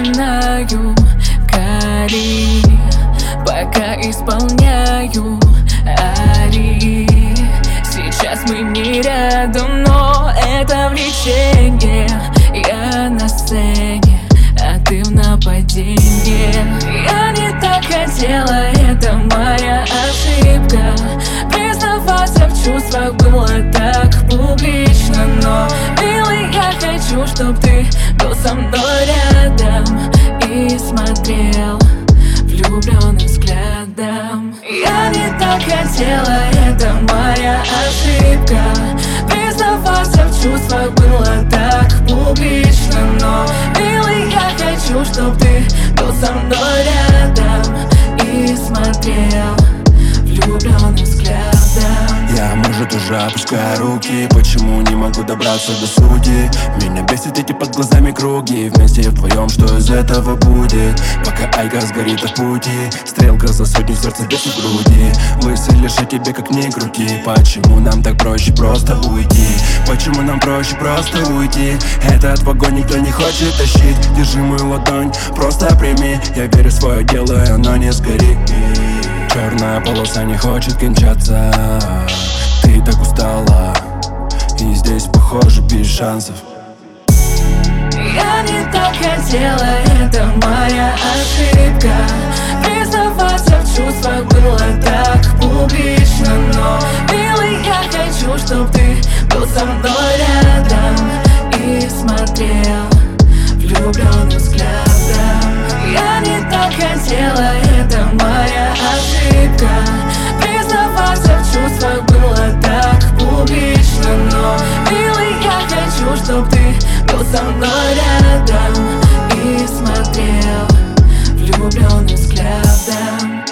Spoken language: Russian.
вспоминаю Кали, пока исполняю арии. Сейчас мы не рядом, но это влечение. Я на сцене, а ты в нападении. Я не так хотела, это моя ошибка. Признаваться в чувствах было так публично, но, милый, я хочу, чтоб ты был со мной рядом и смотрел влюбленным взглядом. Я не так хотела, это моя ошибка. Признаваться в чувствах было так публично, но, милый, я хочу, чтоб ты был со мной рядом и смотрел влюбленным взглядом. Я, может, уже опускаю руки. Почему не могу добраться до сути? Меня бесит эти под глазами круги. Вместе вдвоем, что из этого будет? Пока Айка сгорит от пути, стрелка за сотню сердца без в груди. Мысль лишь о тебе, как ни крути. Почему нам так проще просто уйти? Почему нам проще просто уйти? Этот вагон никто не хочет тащить. Держи мою ладонь, просто прими. Я верю в свое дело, и оно не сгорит. Черная полоса не хочет кончаться. Ты так устала, и здесь, похоже, без шансов. Я не так хотела, это моя ошибка. Признаваться в чувствах было так публично, но, милый, я хочу, чтоб ты был со мной рядом и смотрел влюбленным взглядом. Я не так хотела, это моя ошибка. Признаваться в чувствах было так публично, но, милый, я хочу, чтоб ты был со мной рядом и смотрел влюбленным взглядом.